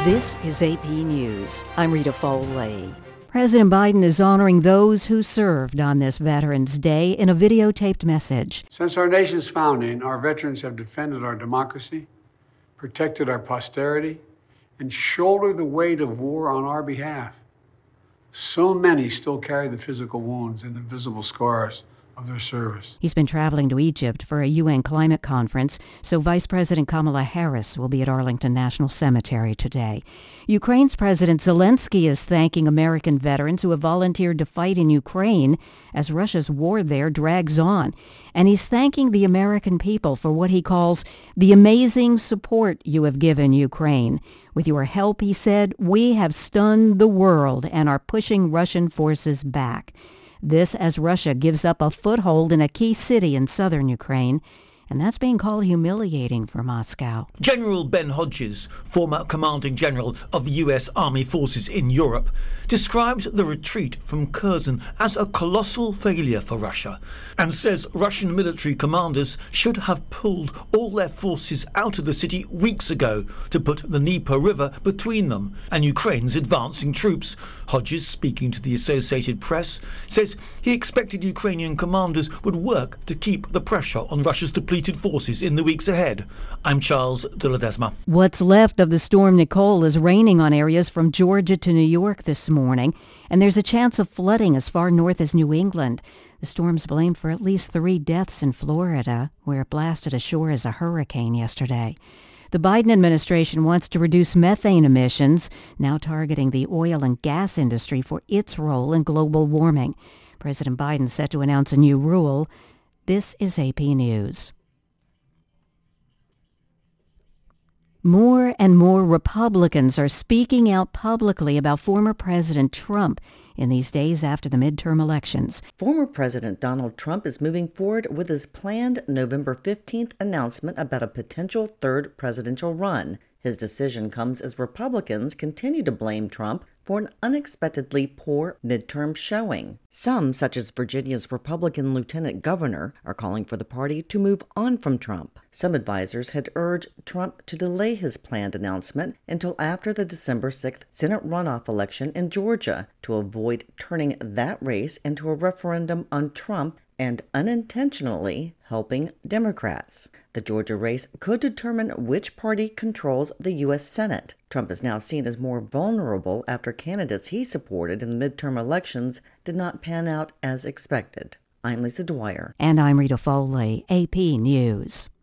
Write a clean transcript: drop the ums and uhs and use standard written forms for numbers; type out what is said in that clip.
This is AP News. I'm Rita Foley. President Biden is honoring those who served on this Veterans Day in a videotaped message. Since our nation's founding, our veterans have defended our democracy, protected our posterity, and shouldered the weight of war on our behalf. So many still carry the physical wounds and invisible scars of their service. He's been traveling to Egypt for a UN climate conference, so Vice President Kamala Harris will be at Arlington National Cemetery today. Ukraine's President Zelensky is thanking American veterans who have volunteered to fight in Ukraine as Russia's war there drags on. And he's thanking the American people for what he calls the amazing support you have given Ukraine. With your help, he said, we have stunned the world and are pushing Russian forces back. This as Russia gives up a foothold in a key city in southern Ukraine, and that's being called humiliating for Moscow. General Ben Hodges, former commanding general of U.S. Army forces in Europe, describes the retreat from Kherson as a colossal failure for Russia and says Russian military commanders should have pulled all their forces out of the city weeks ago to put the Dnieper River between them and Ukraine's advancing troops. Hodges, speaking to the Associated Press, says he expected Ukrainian commanders would work to keep the pressure on Russia's depleted forces in the weeks ahead. I'm Charles de Ledesma. What's left of the storm Nicole is raining on areas from Georgia to New York this morning, and there's a chance of flooding as far north as New England. The storm's blamed for at least 3 deaths in Florida, where it blasted ashore as a hurricane yesterday. The Biden administration wants to reduce methane emissions, now targeting the oil and gas industry for its role in global warming. President Biden set to announce a new rule. This is AP News. More and more Republicans are speaking out publicly about former President Trump in these days after the midterm elections. Former President Donald Trump is moving forward with his planned November 15th announcement about a potential third presidential run. His decision comes as Republicans continue to blame Trump for an unexpectedly poor midterm showing. Some, such as Virginia's Republican lieutenant governor, are calling for the party to move on from Trump. Some advisors had urged Trump to delay his planned announcement until after the December 6th Senate runoff election in Georgia to avoid turning that race into a referendum on Trump and unintentionally helping Democrats. The Georgia race could determine which party controls the U.S. Senate. Trump is now seen as more vulnerable after candidates he supported in the midterm elections did not pan out as expected. I'm Lisa Dwyer. And I'm Rita Foley, AP News.